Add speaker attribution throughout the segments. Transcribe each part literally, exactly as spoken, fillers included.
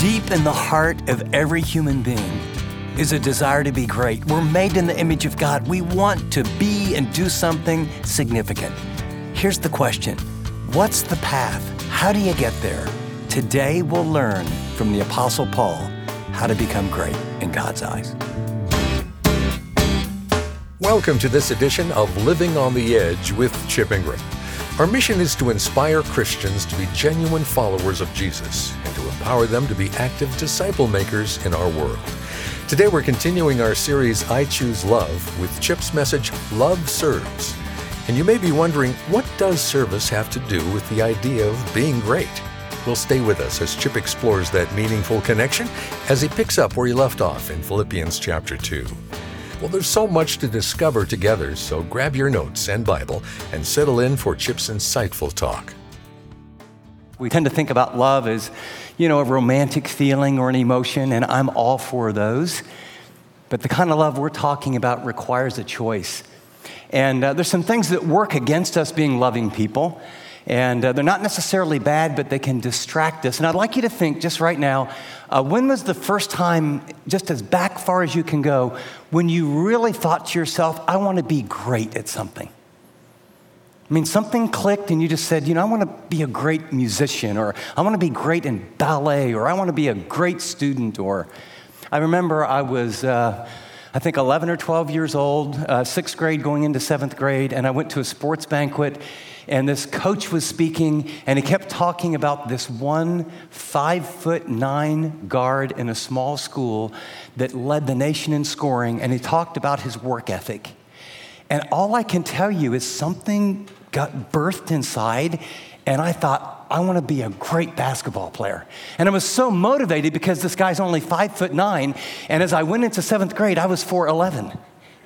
Speaker 1: Deep in the heart of every human being is a desire to be great. We're made in the image of God. We want to be and do something significant. Here's the question. What's the path? How do you get there? Today we'll learn from the Apostle Paul how to become great in God's eyes.
Speaker 2: Welcome to this edition of Living on the Edge with Chip Ingram. Our mission is to inspire Christians to be genuine followers of Jesus and to empower them to be active disciple makers in our world. Today we're continuing our series, I Choose Love, with Chip's message, Love Serves. And you may be wondering, what does service have to do with the idea of being great? Well, stay with us as Chip explores that meaningful connection as he picks up where he left off in Philippians chapter two. Well, there's so much to discover together, so grab your notes and Bible and settle in for Chip's insightful talk.
Speaker 1: We tend to think about love as, you know, a romantic feeling or an emotion, and I'm all for those. But the kind of love we're talking about requires a choice. And uh, there's some things that work against us being loving people. And uh, they're not necessarily bad, but they can distract us. And I'd like you to think just right now, uh, when was the first time, just as back far as you can go, when you really thought to yourself, I want to be great at something? I mean, something clicked and you just said, you know, I want to be a great musician, or I want to be great in ballet, or I want to be a great student. Or I remember I was, uh, I think eleven or twelve years old, uh, sixth grade going into seventh grade, and I went to a sports banquet. And this coach was speaking, and he kept talking about this one five foot nine guard in a small school that led the nation in scoring, and he talked about his work ethic. And all I can tell you is something got birthed inside, and I thought, I want to be a great basketball player. And I was so motivated because this guy's only five foot nine, and as I went into seventh grade, I was four eleven.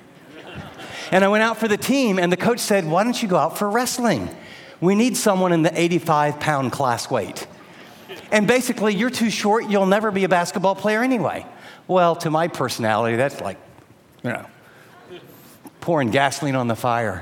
Speaker 1: And I went out for the team, and the coach said, why don't you go out for wrestling? We need someone in the eighty-five pound class weight. And basically, you're too short, you'll never be a basketball player anyway. Well, to my personality, that's like, you know, pouring gasoline on the fire.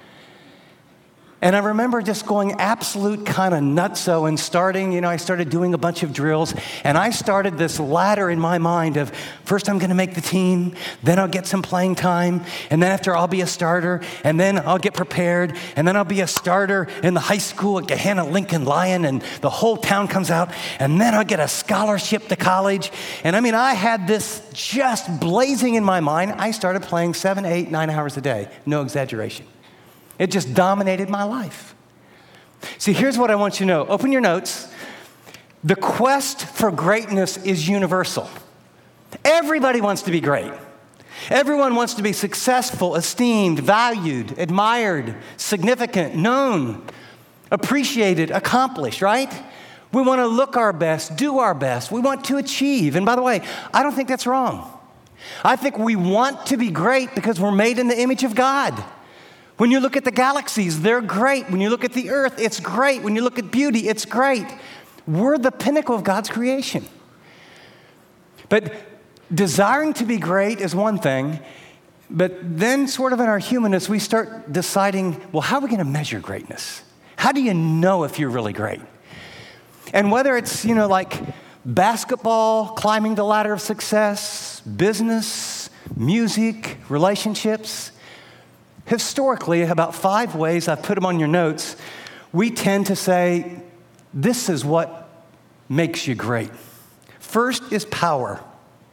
Speaker 1: And I remember just going absolute kind of nutso and starting, you know, I started doing a bunch of drills, and I started this ladder in my mind of, first I'm going to make the team, then I'll get some playing time, and then after I'll be a starter, and then I'll get prepared, and then I'll be a starter in the high school at Gahanna Lincoln Lion, and the whole town comes out, and then I'll get a scholarship to college. And I mean, I had this just blazing in my mind. I started playing seven, eight, nine hours a day, no exaggeration. It just dominated my life. See, here's what I want you to know. Open your notes. The quest for greatness is universal. Everybody wants to be great. Everyone wants to be successful, esteemed, valued, admired, significant, known, appreciated, accomplished, right? We want to look our best, do our best. We want to achieve. And by the way, I don't think that's wrong. I think we want to be great because we're made in the image of God. When you look at the galaxies, they're great. When you look at the earth, it's great. When you look at beauty, it's great. We're the pinnacle of God's creation. But desiring to be great is one thing, but then sort of in our humanness, we start deciding, well, how are we going to measure greatness? How do you know if you're really great? And whether it's, you know, like basketball, climbing the ladder of success, business, music, relationships, historically, about five ways, I've put them on your notes, we tend to say, this is what makes you great. First is power.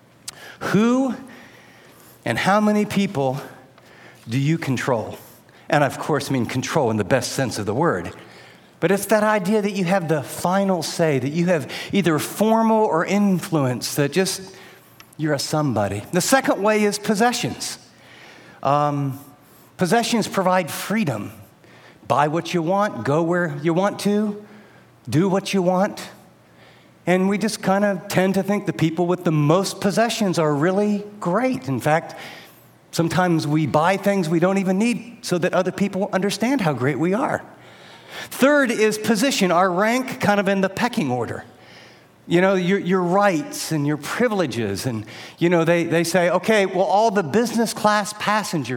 Speaker 1: Who and how many people do you control? And I, of course, mean control in the best sense of the word. But it's that idea that you have the final say, that you have either formal or influence, that just, you're a somebody. The second way is possessions. Um... Possessions provide freedom. Buy what you want, go where you want to, do what you want. And we just kind of tend to think the people with the most possessions are really great. In fact, sometimes we buy things we don't even need so that other people understand how great we are. Third is position, our rank kind of in the pecking order. You know, your, your rights and your privileges. And, you know, they, they say, okay, well, all the business class passengers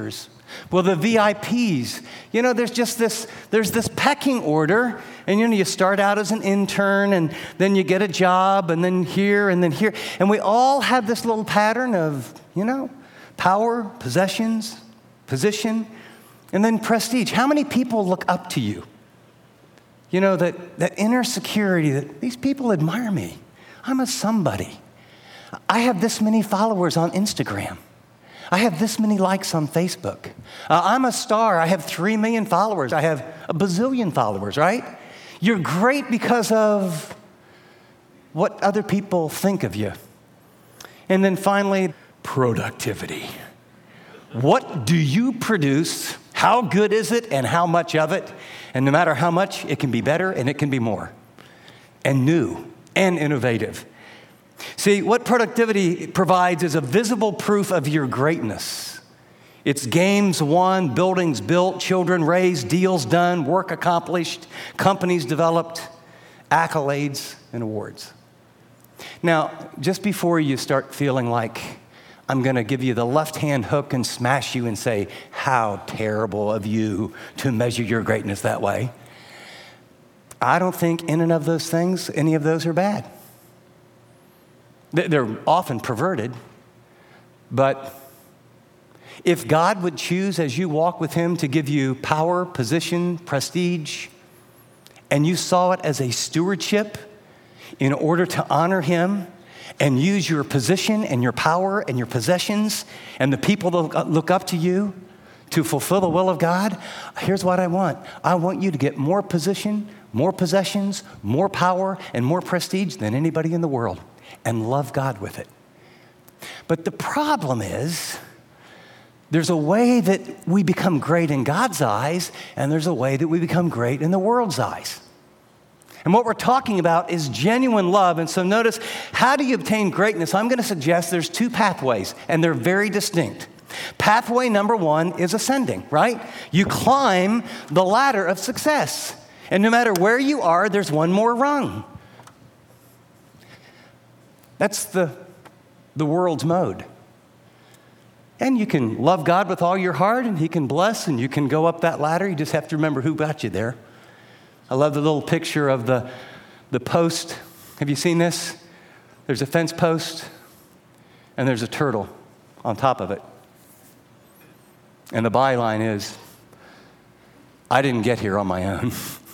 Speaker 1: Well, the V I Ps, you know, there's just this, there's this pecking order, and you know, you start out as an intern, and then you get a job, and then here, and then here, and we all have this little pattern of, you know, power, possessions, position, and then prestige. How many people look up to you? You know, that, that inner security that these people admire me. I'm a somebody. I have this many followers on Instagram. I have this many likes on Facebook. Uh, I'm a star. I have three million followers. I have a bazillion followers, right? You're great because of what other people think of you. And then finally, productivity. What do you produce? How good is it and how much of it? And no matter how much, it can be better and it can be more. And new and innovative. See, what productivity provides is a visible proof of your greatness. It's games won, buildings built, children raised, deals done, work accomplished, companies developed, accolades and awards. Now, just before you start feeling like I'm going to give you the left-hand hook and smash you and say, how terrible of you to measure your greatness that way, I don't think in and of those things, any of those are bad. They're often perverted, but if God would choose as you walk with him to give you power, position, prestige, and you saw it as a stewardship in order to honor him and use your position and your power and your possessions and the people that look up to you to fulfill the will of God, here's what I want. I want you to get more position, more possessions, more power, and more prestige than anybody in the world, and love God with it. But the problem is, there's a way that we become great in God's eyes, and there's a way that we become great in the world's eyes. And what we're talking about is genuine love. And so notice, how do you obtain greatness? I'm going to suggest there's two pathways, and they're very distinct. Pathway number one is ascending, right? You climb the ladder of success. And no matter where you are, there's one more rung. That's the, the world's mode. And you can love God with all your heart, and he can bless, and you can go up that ladder. You just have to remember who got you there. I love the little picture of the, the post. Have you seen this? There's a fence post, and there's a turtle on top of it. And the byline is, I didn't get here on my own.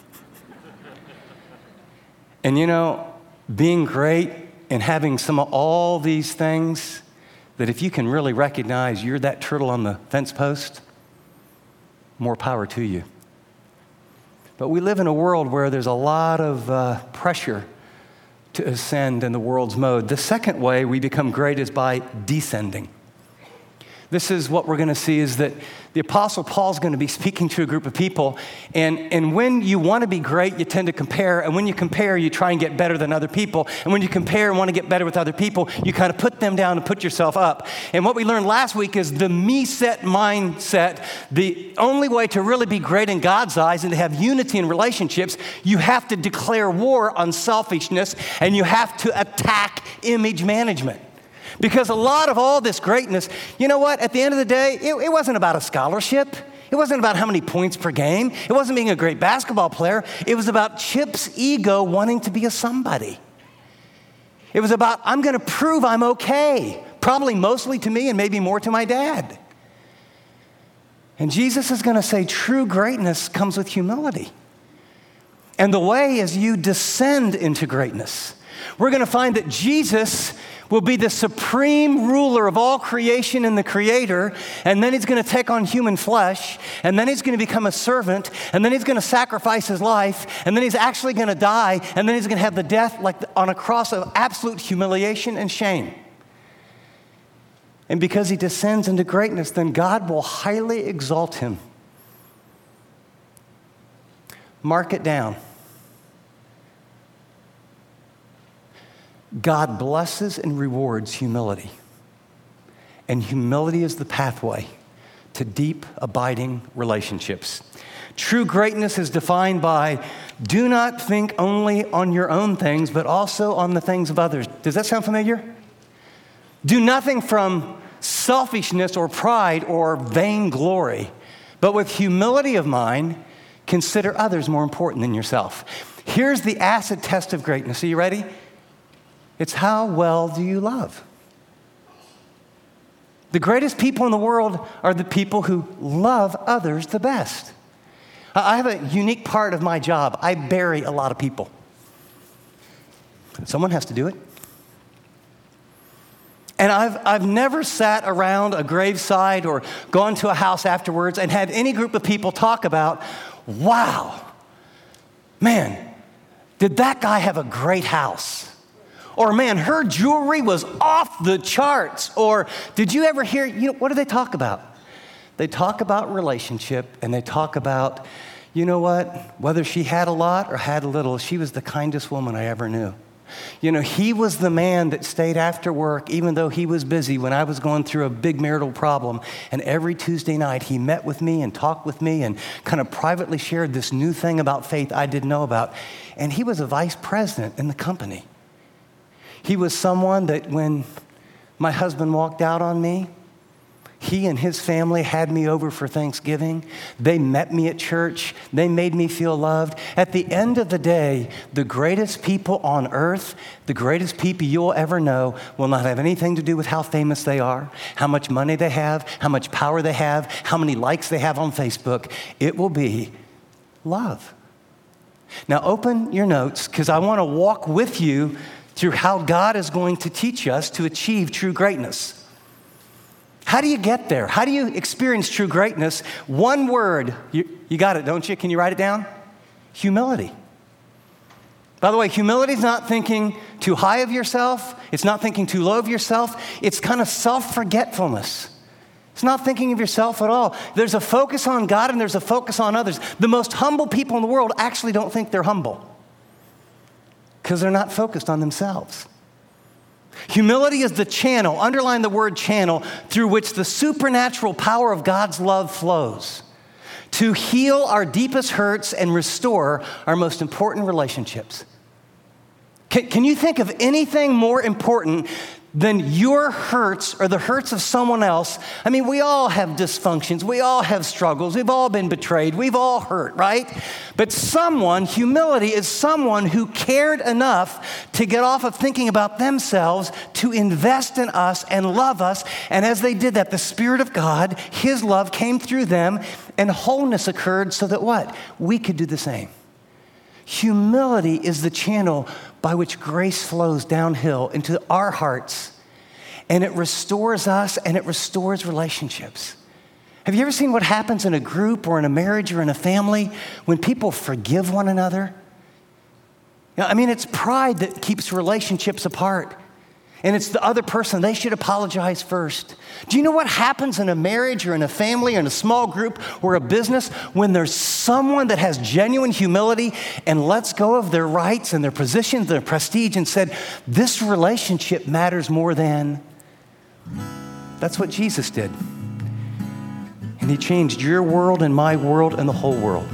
Speaker 1: And you know, being great and having some of all these things, that if you can really recognize you're that turtle on the fence post, more power to you. But we live in a world where there's a lot of uh, pressure to ascend in the world's mode. The second way we become great is by descending. This is what we're going to see is that the Apostle Paul's going to be speaking to a group of people, and, and when you want to be great, you tend to compare, and when you compare, you try and get better than other people, and when you compare and want to get better with other people, you kind of put them down and put yourself up. And what we learned last week is the me-set mindset. The only way to really be great in God's eyes and to have unity in relationships, you have to declare war on selfishness, and you have to attack image management. Because a lot of all this greatness, you know what? At the end of the day, it, it wasn't about a scholarship. It wasn't about how many points per game. It wasn't being a great basketball player. It was about Chip's ego wanting to be a somebody. It was about, I'm going to prove I'm okay. Probably mostly to me and maybe more to my dad. And Jesus is going to say true greatness comes with humility. And the way is you descend into greatness. We're going to find that Jesus will be the supreme ruler of all creation and the creator, and then he's going to take on human flesh, and then he's going to become a servant, and then he's going to sacrifice his life, and then he's actually going to die, and then he's going to have the death like on a cross of absolute humiliation and shame. And because he descends into greatness, then God will highly exalt him. Mark it down. God blesses and rewards humility. And humility is the pathway to deep, abiding relationships. True greatness is defined by do not think only on your own things, but also on the things of others. Does that sound familiar? Do nothing from selfishness or pride or vainglory, but with humility of mind, consider others more important than yourself. Here's the acid test of greatness. Are you ready? It's how well do you love? The greatest people in the world are the people who love others the best. I have a unique part of my job. I bury a lot of people. Someone has to do it. And I've, I've never sat around a graveside or gone to a house afterwards and had any group of people talk about, wow, man, did that guy have a great house? Or man, her jewelry was off the charts. Or did you ever hear, you know, what do they talk about? They talk about relationship, and they talk about, you know what, whether she had a lot or had a little, she was the kindest woman I ever knew. You know, he was the man that stayed after work, even though he was busy when I was going through a big marital problem. And every Tuesday night, he met with me and talked with me and kind of privately shared this new thing about faith I didn't know about. And he was a vice president in the company. He was someone that when my husband walked out on me, he and his family had me over for Thanksgiving. They met me at church. They made me feel loved. At the end of the day, the greatest people on earth, the greatest people you'll ever know, will not have anything to do with how famous they are, how much money they have, how much power they have, how many likes they have on Facebook. It will be love. Now open your notes, because I want to walk with you through how God is going to teach us to achieve true greatness. How do you get there? How do you experience true greatness? One word. You, you got it, don't you? Can you write it down? Humility. By the way, humility is not thinking too high of yourself. It's not thinking too low of yourself. It's kind of self-forgetfulness. It's not thinking of yourself at all. There's a focus on God and there's a focus on others. The most humble people in the world actually don't think they're humble because they're not focused on themselves. Humility is the channel, underline the word channel, through which the supernatural power of God's love flows to heal our deepest hurts and restore our most important relationships. Can, can you think of anything more important than your hurts or the hurts of someone else? I mean, we all have dysfunctions. We all have struggles. We've all been betrayed. We've all hurt, right? But someone, humility is someone who cared enough to get off of thinking about themselves to invest in us and love us. And as they did that, the Spirit of God, His love came through them and wholeness occurred so that what? We could do the same. Humility is the channel by which grace flows downhill into our hearts, and it restores us and it restores relationships. Have you ever seen what happens in a group or in a marriage or in a family when people forgive one another? You know, I mean, it's pride that keeps relationships apart. And it's the other person, they should apologize first. Do you know what happens in a marriage or in a family or in a small group or a business when there's someone that has genuine humility and lets go of their rights and their positions, their prestige, and said, this relationship matters more than? That's what Jesus did. And He changed your world and my world and the whole world.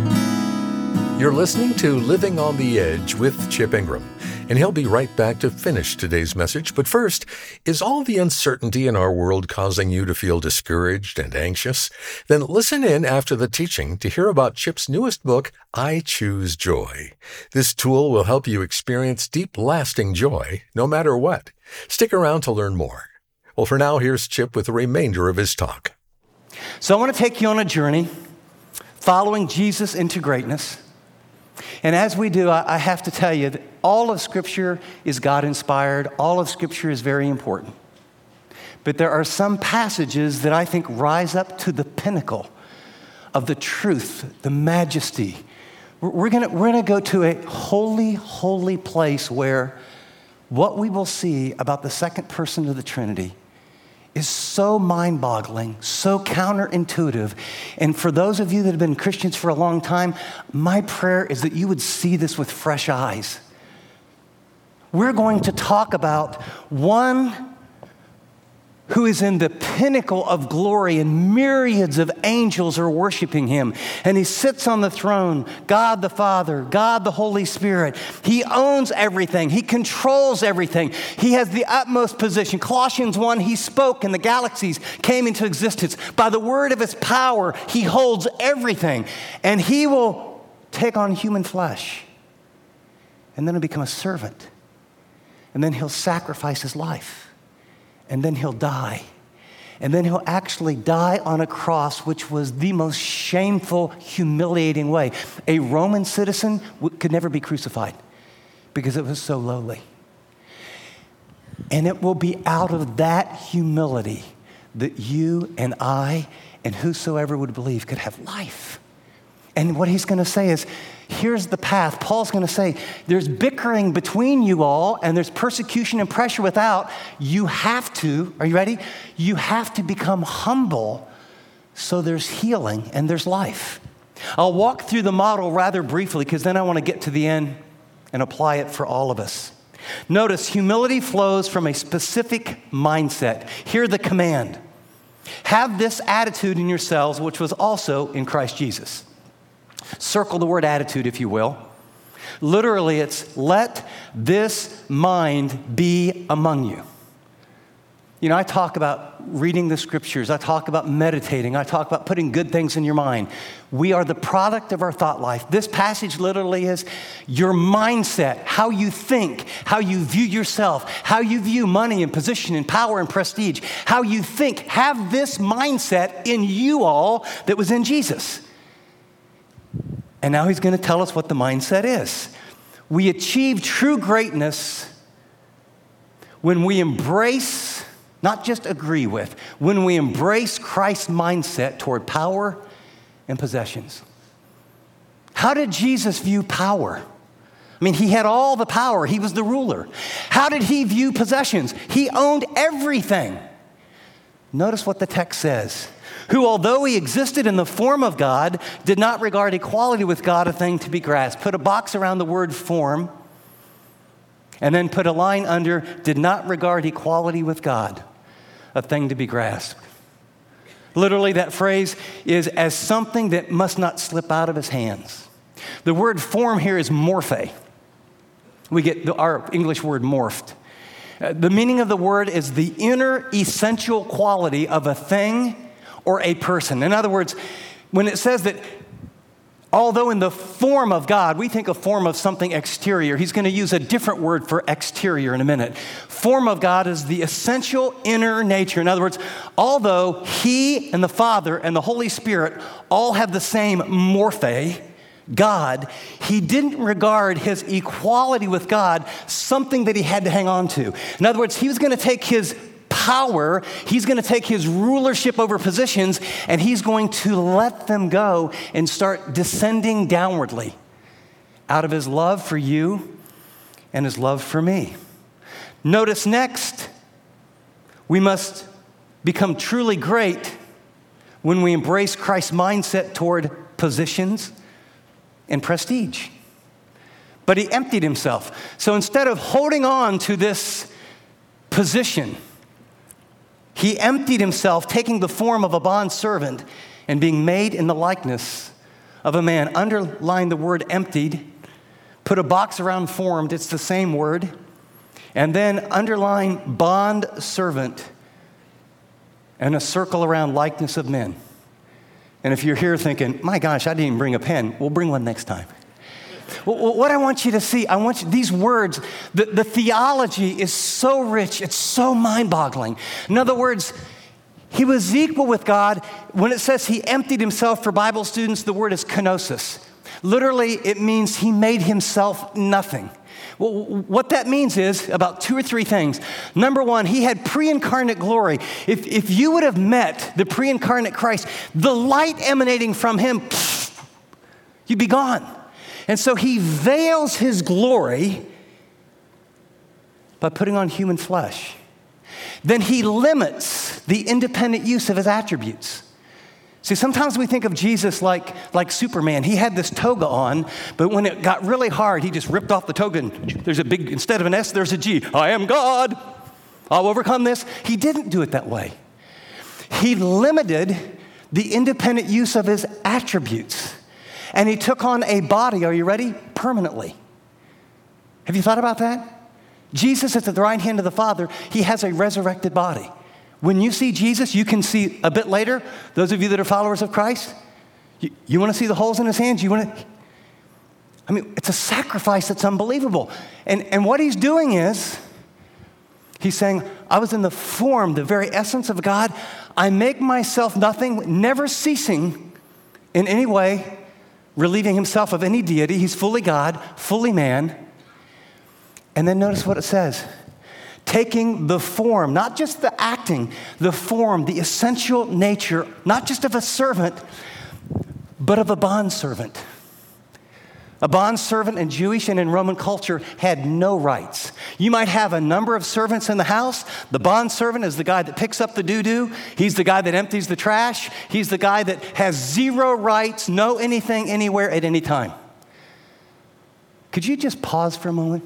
Speaker 2: You're listening to Living on the Edge with Chip Ingram, and he'll be right back to finish today's message. But first, is all the uncertainty in our world causing you to feel discouraged and anxious? Then listen in after the teaching to hear about Chip's newest book, I Choose Joy. This tool will help you experience deep, lasting joy no matter what. Stick around to learn more. Well, for now, here's Chip with the remainder of his talk.
Speaker 1: So I want to take you on a journey following Jesus into greatness. And as we do, I have to tell you that all of Scripture is God-inspired. All of Scripture is very important. But there are some passages that I think rise up to the pinnacle of the truth, the majesty. We're going we're going to go to a holy, holy place where what we will see about the second person of the Trinity is so mind-boggling, so counterintuitive. And for those of you that have been Christians for a long time, my prayer is that you would see this with fresh eyes. We're going to talk about one who is in the pinnacle of glory, and myriads of angels are worshiping him. And he sits on the throne, God the Father, God the Holy Spirit. He owns everything. He controls everything. He has the utmost position. Colossians one, he spoke and the galaxies came into existence. By the word of his power, he holds everything. And he will take on human flesh. And then he'll become a servant. And then he'll sacrifice his life. And then he'll die. And then he'll actually die on a cross, which was the most shameful, humiliating way. A Roman citizen could never be crucified because it was so lowly. And it will be out of that humility that you and I and whosoever would believe could have life. And what he's going to say is, here's the path. Paul's going to say, there's bickering between you all, and there's persecution and pressure without. You have to, are you ready? You have to become humble so there's healing and there's life. I'll walk through the model rather briefly because then I want to get to the end and apply it for all of us. Notice, humility flows from a specific mindset. Hear the command. Have this attitude in yourselves, which was also in Christ Jesus. Circle the word attitude, if you will. Literally, it's let this mind be among you. You know, I talk about reading the scriptures. I talk about meditating. I talk about putting good things in your mind. We are the product of our thought life. This passage literally is your mindset, how you think, how you view yourself, how you view money and position and power and prestige, how you think. Have this mindset in you all that was in Jesus. And now he's going to tell us what the mindset is. We achieve true greatness when we embrace, not just agree with, when we embrace Christ's mindset toward power and possessions. How did Jesus view power? I mean, he had all the power. He was the ruler. How did he view possessions? He owned everything. Notice what the text says. Who, although he existed in the form of God, did not regard equality with God a thing to be grasped. Put a box around the word form, and then put a line under, did not regard equality with God a thing to be grasped. Literally, that phrase is as something that must not slip out of his hands. The word form here is morphe. We get the, our English word morphed. Uh, the meaning of the word is the inner essential quality of a thing or a person. In other words, when it says that although in the form of God, we think of form of something exterior. He's going to use a different word for exterior in a minute. Form of God is the essential inner nature. In other words, although he and the Father and the Holy Spirit all have the same morphe, God, he didn't regard his equality with God something that he had to hang on to. In other words, he was going to take his power, he's going to take his rulership over positions, and he's going to let them go and start descending downwardly out of his love for you and his love for me. Notice next, we must become truly great when we embrace Christ's mindset toward positions and prestige. But he emptied himself. So instead of holding on to this position, he emptied himself, taking the form of a bondservant and being made in the likeness of a man. Underline the word emptied. Put a box around formed. It's the same word. And then underline bondservant and a circle around likeness of men. And if you're here thinking, my gosh, I didn't even bring a pen, we'll bring one next time. Well, what I want you to see, I want you, these words, the, the theology is so rich, it's so mind-boggling. In other words, he was equal with God. When it says he emptied himself, for Bible students, the word is kenosis. Literally, it means he made himself nothing. Well, what that means is about two or three things. Number one, he had pre-incarnate glory. If, if you would have met the pre-incarnate Christ, the light emanating from him, pfft, you'd be gone. And so he veils his glory by putting on human flesh. Then he limits the independent use of his attributes. See, sometimes we think of Jesus like, like Superman. He had this toga on, but when it got really hard, he just ripped off the toga and there's a big, instead of an S, there's a G. I am God. I'll overcome this. He didn't do it that way. He limited the independent use of his attributes. And he took on a body, are you ready? Permanently. Have you thought about that? Jesus is at the right hand of the Father. He has a resurrected body. When you see Jesus, you can see a bit later, those of you that are followers of Christ, you, you want to see the holes in his hands? You want to, I mean, it's a sacrifice that's unbelievable. And, and what he's doing is, he's saying, I was in the form, the very essence of God. I make myself nothing, never ceasing in any way, relieving himself of any deity. He's fully God, fully man. And then notice what it says. Taking the form, not just the acting, the form, the essential nature, not just of a servant, but of a bondservant. A bondservant in Jewish and in Roman culture had no rights. You might have a number of servants in the house. The bondservant is the guy that picks up the doo-doo. He's the guy that empties the trash. He's the guy that has zero rights, no anything, anywhere, at any time. Could you just pause for a moment?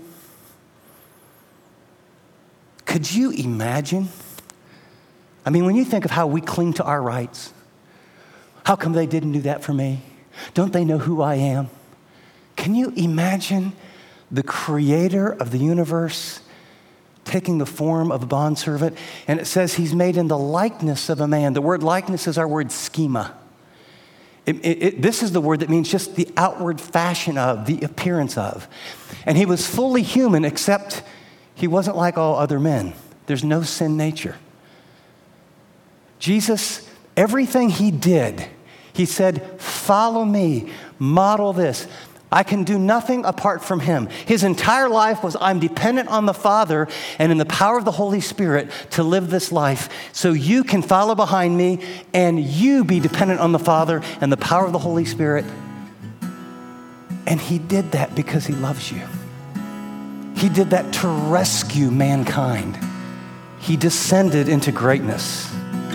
Speaker 1: Could you imagine? I mean, when you think of how we cling to our rights, how come they didn't do that for me? Don't they know who I am? Can you imagine the creator of the universe taking the form of a bondservant? And it says he's made in the likeness of a man. The word likeness is our word schema. It, it, it, this is the word that means just the outward fashion of, the appearance of. And he was fully human, except he wasn't like all other men. There's no sin nature. Jesus, everything he did, he said, follow me, model this. I can do nothing apart from him. His entire life was, I'm dependent on the Father and in the power of the Holy Spirit to live this life so you can follow behind me and you be dependent on the Father and the power of the Holy Spirit. And he did that because he loves you. He did that to rescue mankind. He descended into greatness.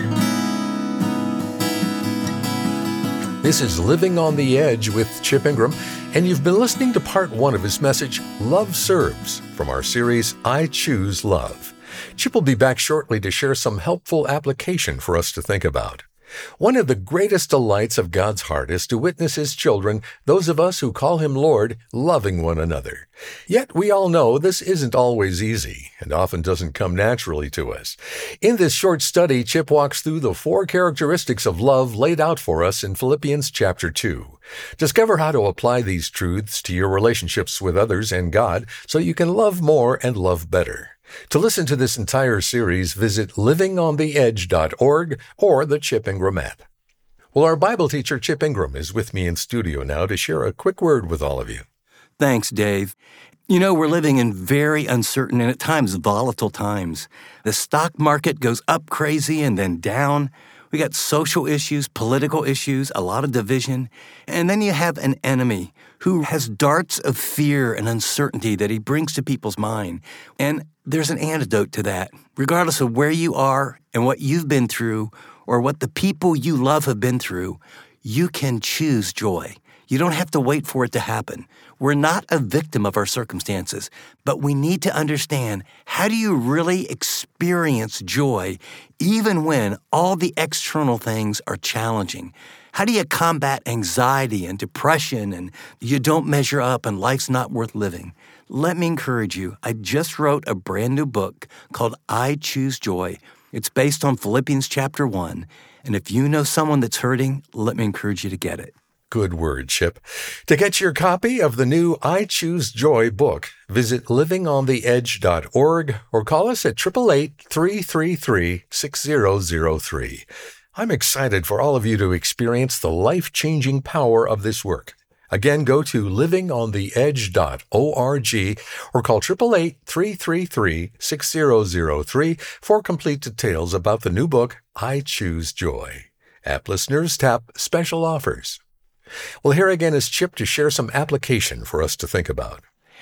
Speaker 2: This is Living on the Edge with Chip Ingram, and you've been listening to part one of his message, Love Serves, from our series, I Choose Love. Chip will be back shortly to share some helpful application for us to think about. One of the greatest delights of God's heart is to witness his children, those of us who call him Lord, loving one another. Yet we all know this isn't always easy and often doesn't come naturally to us. In this short study, Chip walks through the four characteristics of love laid out for us in Philippians chapter two. Discover how to apply these truths to your relationships with others and God so you can love more and love better. To listen to this entire series, visit living on the edge dot org or the Chip Ingram app. Well, our Bible teacher, Chip Ingram, is with me in studio now to share a quick word with all of you.
Speaker 1: Thanks, Dave. You know, we're living in very uncertain and at times volatile times. The stock market goes up crazy and then down. We got social issues, political issues, a lot of division. And then you have an enemy who has darts of fear and uncertainty that he brings to people's mind. And there's an antidote to that. Regardless of where you are and what you've been through or what the people you love have been through, you can choose joy. You don't have to wait for it to happen. We're not a victim of our circumstances, but we need to understand, how do you really experience joy even when all the external things are challenging? How do you combat anxiety and depression and you don't measure up and life's not worth living? Let me encourage you. I just wrote a brand new book called I Choose Joy. It's based on Philippians chapter one. And if you know someone that's hurting, let me encourage you to get it.
Speaker 2: Good word, Chip. To get your copy of the new I Choose Joy book, visit living on the edge dot org or call us at eight eight eight, three three three, six zero zero three. I'm excited for all of you to experience the life-changing power of this work. Again, go to living on the edge dot org or call eight eight eight, three three three, six zero zero three for complete details about the new book, I Choose Joy. App listeners, tap Special Offers. Well, here again is Chip to share some application for us to think about.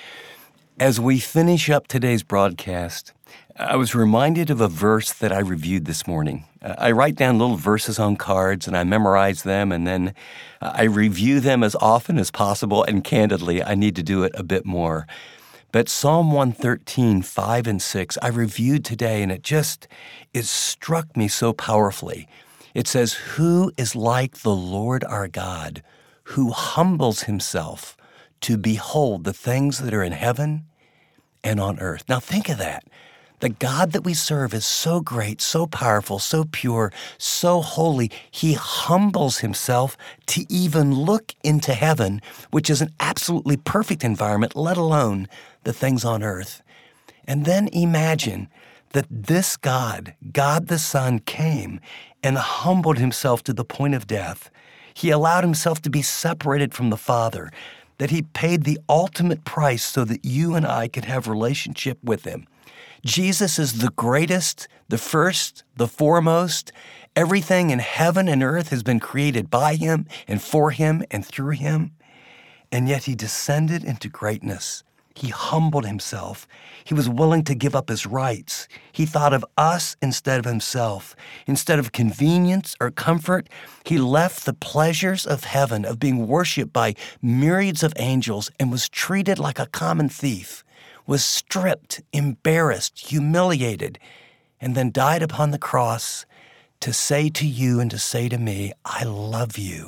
Speaker 1: As we finish up today's broadcast, I was reminded of a verse that I reviewed this morning. I write down little verses on cards and I memorize them, and then I review them as often as possible, and candidly, I need to do it a bit more.
Speaker 3: But Psalm one thirteen, five and six, I reviewed today, and it just, it struck me so powerfully. It says, "Who is like the Lord our God, who humbles himself to behold the things that are in heaven and on earth." Now think of that. The God that we serve is so great, so powerful, so pure, so holy. He humbles himself to even look into heaven, which is an absolutely perfect environment, let alone the things on earth. And then imagine that this God, God the Son, came and humbled himself to the point of death. He allowed himself to be separated from the Father, that he paid the ultimate price so that you and I could have relationship with him. Jesus is the greatest, the first, the foremost. Everything in heaven and earth has been created by him and for him and through him. And yet he descended into greatness. He humbled himself. He was willing to give up his rights. He thought of us instead of himself. Instead of convenience or comfort, he left the pleasures of heaven, of being worshiped by myriads of angels, and was treated like a common thief, was stripped, embarrassed, humiliated, and then died upon the cross to say to you and to say to me, I love you.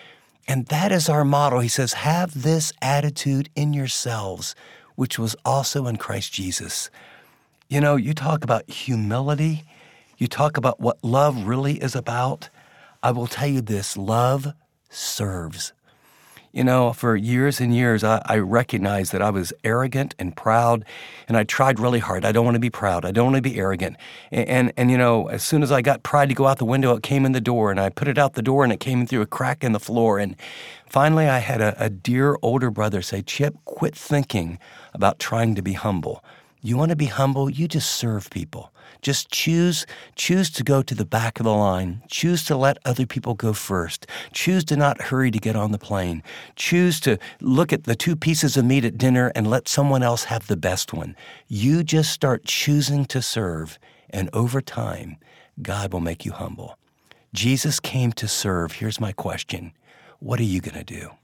Speaker 3: And that is our motto. He says, have this attitude in yourselves, which was also in Christ Jesus. You know, you talk about humility. You talk about what love really is about. I will tell you this, love serves. You know, for years and years, I, I recognized that I was arrogant and proud, and I tried really hard. I don't want to be proud. I don't want to be arrogant. And, and, and, you know, as soon as I got pride to go out the window, it came in the door, and I put it out the door, and it came in through a crack in the floor. And finally, I had a, a dear older brother say, Chip, quit thinking about trying to be humble. You want to be humble? You just serve people. Just choose, choose to go to the back of the line. Choose to let other people go first. Choose to not hurry to get on the plane. Choose to look at the two pieces of meat at dinner and let someone else have the best one. You just start choosing to serve, and over time, God will make you humble. Jesus came to serve. Here's my question. What are you going to do?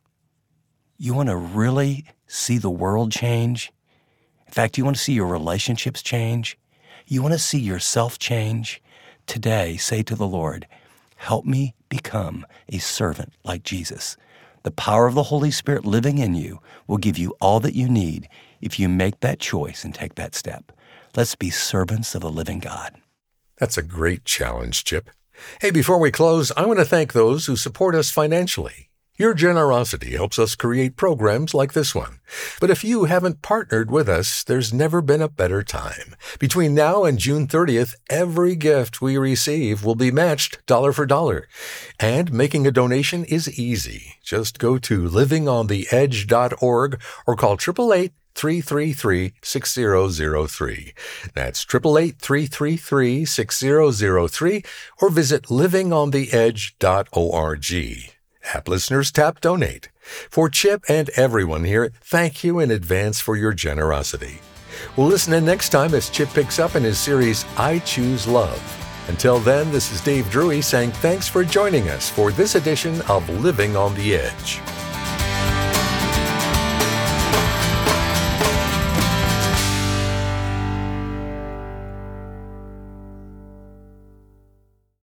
Speaker 3: You want to really see the world change? In fact, you want to see your relationships change? You want to see yourself change? Today, say to the Lord, help me become a servant like Jesus. The power of the Holy Spirit living in you will give you all that you need if you make that choice and take that step. Let's be servants of the living God.
Speaker 2: That's a great challenge, Chip. Hey, before we close, I want to thank those who support us financially. Your generosity helps us create programs like this one. But if you haven't partnered with us, there's never been a better time. Between now and June thirtieth, every gift we receive will be matched dollar for dollar. And making a donation is easy. Just go to living on the edge dot org or call eight eight eight, three three three, six zero zero three. That's eight eight eight, three three three, six zero zero three or visit living on the edge dot org. App listeners, tap donate. For Chip and everyone here, thank you in advance for your generosity. We'll listen in next time as Chip picks up in his series, I Choose Love. Until then, this is Dave Drury saying thanks for joining us for this edition of Living on the Edge.